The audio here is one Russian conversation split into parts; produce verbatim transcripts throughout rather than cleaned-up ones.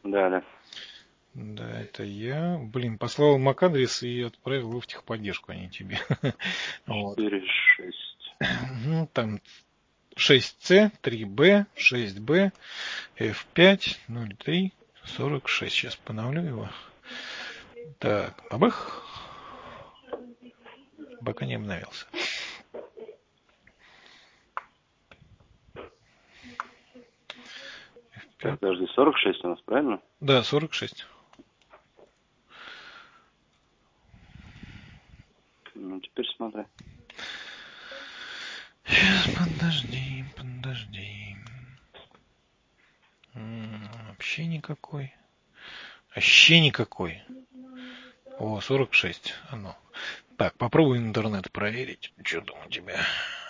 Да, да. Да, это я. Блин, послал MAC-адрес и отправил его в техподдержку, а не тебе. Вот. четыре шесть. Ну, там шесть С, три Б, шесть Б, Ф пять, ноль три, сорок шесть. Сейчас поновлю его. Так, бабах. Пока не обновился. Так, подожди, сорок шесть у нас, правильно? Да, сорок шесть. Ну, теперь смотри. Сейчас, подожди, подожди. М, Вообще никакой. Вообще никакой. О, сорок шесть. Оно. Так, попробуй интернет проверить. Что там у тебя?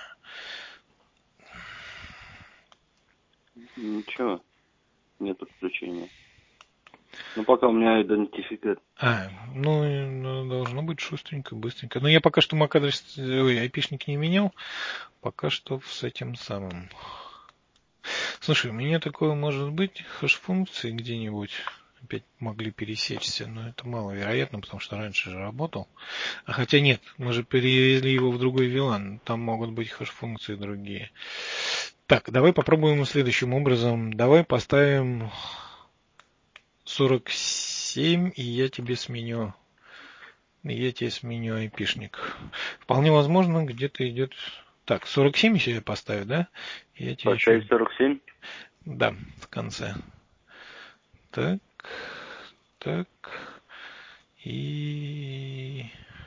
Ничего, нет подключения. Ну, пока у меня идентификат. А, ну, ну, должно быть шустренько, быстренько. Но я пока что MAC-адрес, ой, айпишник не менял. Пока что с этим самым. Слушай, у меня такое может быть, хэш-функции где-нибудь опять могли пересечься, но это маловероятно, потому что раньше же работал. А хотя нет, мы же перевели его в другой вилан, там могут быть хэш-функции другие. Так, давай попробуем следующим образом. Давай поставим сорок семь, и я тебе сменю, и я тебе сменю айпишник. Вполне возможно, где-то идет... Так, сорок семь еще я поставлю, да? Я тебе Поставить еще... сорок семь? Да, в конце. Так, так, и...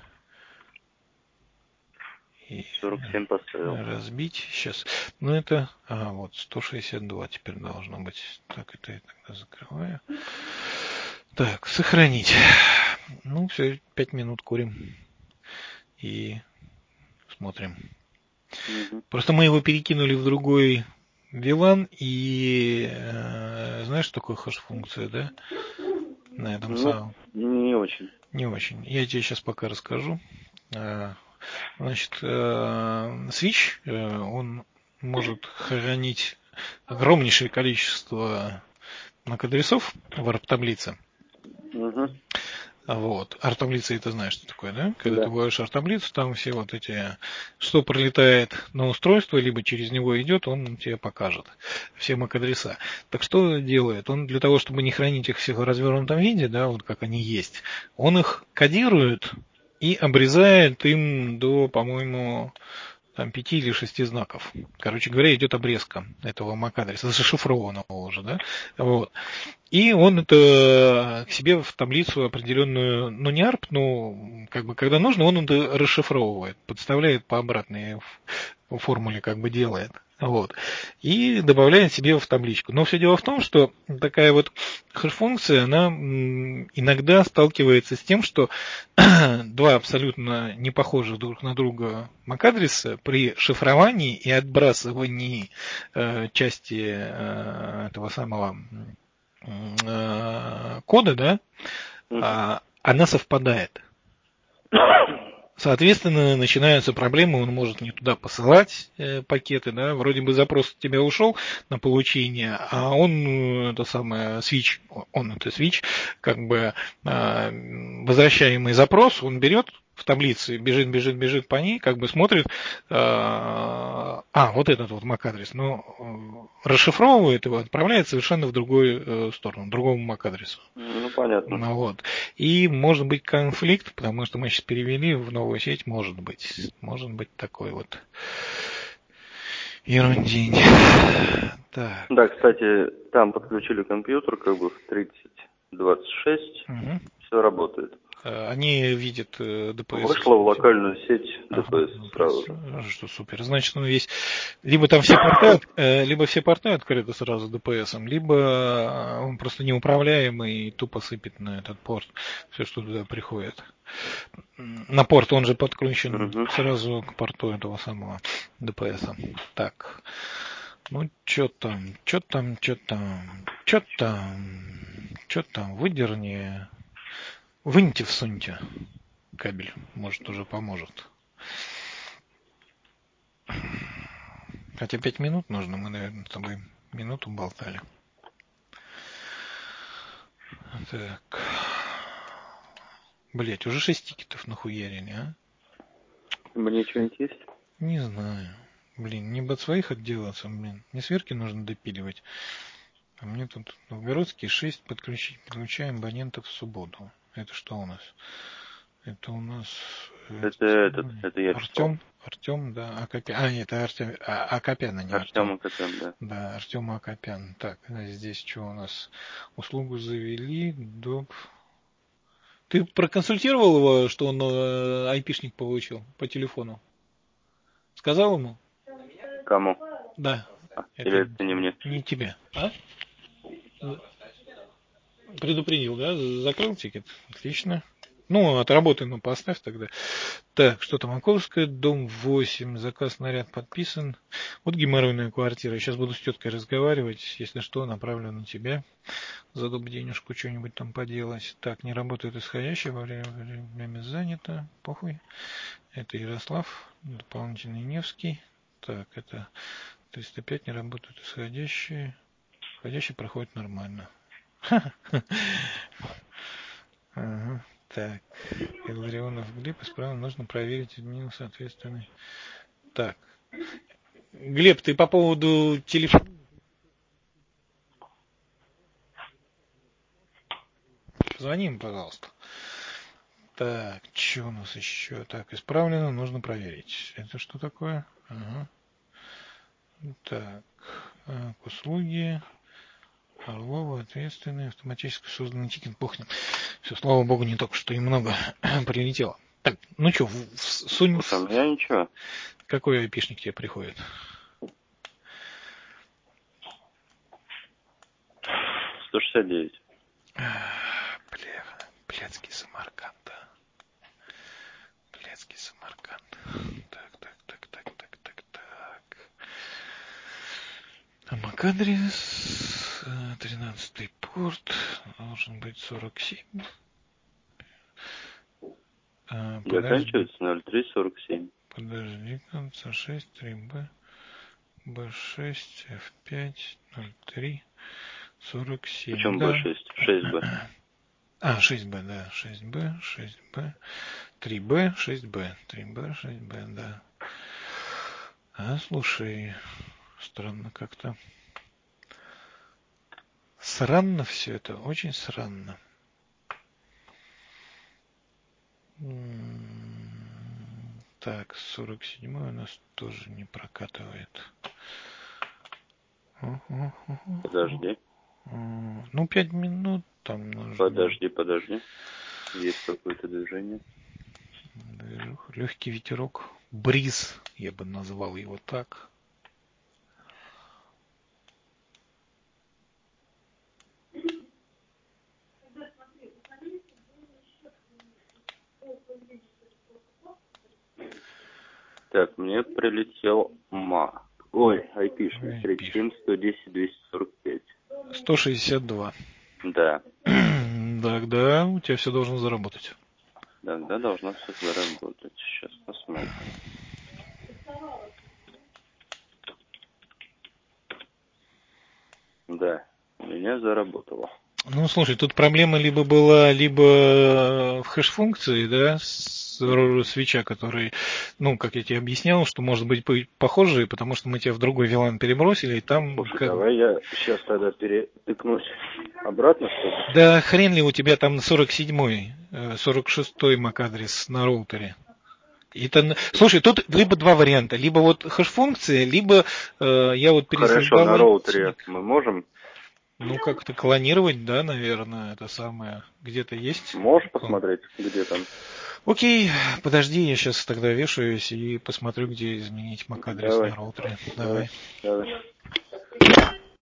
и сорок семь поставил. разбить. Сейчас. Ну это... Ага, вот, сто шестьдесят два теперь должно быть. Так, это я тогда закрываю. Так, сохранить. Ну, все, пять минут курим. И смотрим. Угу. Просто мы его перекинули в другой вилан, и э, знаешь, что такое хэш-функция, да? На этом Ну, самом. не очень. Не очень. Я тебе сейчас пока расскажу. Значит, switch, он может хранить огромнейшее количество MAC-адресов в арп-таблице. Угу. Вот. Арп-таблица, это знаешь, что такое, да? Когда Да. ты вводишь арп-таблицу, там все вот эти, что пролетает на устройство, либо через него идет, он тебе покажет все MAC-адреса. Так что делает? Он для того, чтобы не хранить их всех в развернутом виде, да, вот как они есть, он их кодирует и обрезает им до, по-моему, там пяти или шести знаков. Короче говоря, идет обрезка этого MAC-адреса, зашифрованного уже, да? Вот. И он это к себе в таблицу определенную, ну не арп, но как бы когда нужно, он это расшифровывает, подставляет по обратной формуле, как бы делает. Вот. И добавляет себе в табличку. Но все дело в том, что такая вот хэш-функция, она иногда сталкивается с тем, что два абсолютно не похожих друг на друга MAC-адреса при шифровании и отбрасывании э, части э, этого самого э, кода, да, Угу. а, она совпадает. Соответственно, начинаются проблемы, он может не туда посылать э, пакеты, да, вроде бы запрос от тебя ушел на получение, а он, это самое, switch, он это switch, как бы э, возвращаемый запрос, он берет в таблице, бежит, бежит, бежит по ней, как бы смотрит, э, а, вот этот вот MAC-адрес, но э, расшифровывает его, отправляет совершенно в другую э, сторону, другому MAC-адресу. Ну, понятно. Ну, вот. И может быть конфликт, потому что мы сейчас перевели в новую сеть, может быть. Может быть такой вот ерундень. Так. Да, кстати, там подключили компьютер, как бы в тридцать двадцать шесть. Угу. Все работает. Они видят ди пи эс. Вышло в локальную сеть ди пи эс Ага, сразу же. что супер. Значит, он весь... Либо там все порты, либо все порты открыты сразу ди пи эс, либо он просто неуправляемый и тупо сыпет на этот порт все, что туда приходит. На порт он же подключен Угу. сразу к порту этого самого ди пи эс. Так. Ну, что там, что там, что там, что там, что там, выдерни. Выньте, всуньте кабель, может уже поможет. Хотя пять минут нужно, мы, наверное, с тобой минуту болтали. Так. Блять, уже шесть тикетов нахуярили, а? Мне что-нибудь есть? Не знаю. Блин, не бы от своих отделаться, блин. Не сверки нужно допиливать. А мне тут Новгородский шесть подключить. Подключаем абонентов в субботу. Это что у нас? Это у нас... Это этот, это я читал. Артем, Артем, да, Акопян. А, нет, это Артем, а, Акопян, а не Артем. Артем Акопян, да. Да, Артем Акопян. Так, здесь что у нас? Услугу завели, доп... Ты проконсультировал его, что он э, айпишник получил по телефону? Сказал ему? Кому? Да. А, Это или это не мне? не тебе. А? Предупредил, да? Закрыл тикет? Отлично. Ну, отработай, ну, поставь тогда. Так, что там? Онковская, дом восемь. Заказ наряд подписан. Вот геморройная квартира. Сейчас буду с теткой разговаривать. Если что, направлю на тебя. Задоб денежку что-нибудь там поделать. Так, не работает исходящее. Во время, время занято. Похуй. Это Ярослав. Дополнительный Невский. Так, это триста пять. Не работают исходящие. Входящий проходит нормально. Ага. Так. Илларионов Глеб, исправно нужно проверить изменил соответственный. Так. Глеб, ты по поводу телефона. Позвони им, пожалуйста. Так, что у нас еще? Так, исправлено, нужно проверить. Это что такое? Ага. Так. К услуги. Орлова, ответственный, автоматически созданный тикет, пухнет. Все, слава богу, не только что и много прилетело. Так, ну что, сунь... Слушай, у меня ничего. Какой айпишник тебе приходит? сто шестьдесят девять. Бля, блядский Самарканд. Блядский Самарканд. Так, так, так, так, так, так, так. А MAC-адрес, тринадцатый порт, должен быть сорок семь. А, Заканчивается ноль три сорок семь. Подожди, конца шесть, три бэ, бэ шесть, эф пять, ноль три, сорок семь. Причем да. бэ шесть? шесть бэ. А, шесть бэ, да, шесть бэ, шесть бэ, три бэ, шесть бэ, три бэ, шесть бэ, да. А, слушай, странно как-то. Сранно все это, очень сранно. Так, сорок седьмой у нас тоже не прокатывает. Подожди. Ну, пять минут там нужно. Подожди, подожди. Есть какое-то движение. Легкий ветерок. Бриз, я бы назвал его так. Так, мне прилетел ма. Ой, айпишник. тридцать семь сто десять двести сорок пять. сто шестьдесят два. Да. Тогда у тебя все должно заработать. Тогда должно все заработать. Сейчас посмотрим. Да, у меня заработало. Ну, слушай, тут проблема либо была, либо в хэш-функции, да, с свеча, который, ну, как я тебе объяснял, что может быть похожие, потому что мы тебя в другой вилан перебросили, и там... Слушай, как... давай я сейчас тогда перетыкнусь обратно, что ли? Да хрен ли у тебя там сорок седьмой, сорок шестой MAC-адрес на роутере. Это... Слушай, тут либо два варианта, либо вот хэш-функция, либо э, я вот пересоздавал... Хорошо, на роутере мы можем... Ну, как-то клонировать, да, наверное, это самое. Где-то есть? Можешь посмотреть, где там? Окей, подожди, я сейчас тогда вешаюсь и посмотрю, где изменить MAC-адрес на роутере. Давай. Давай. Давай.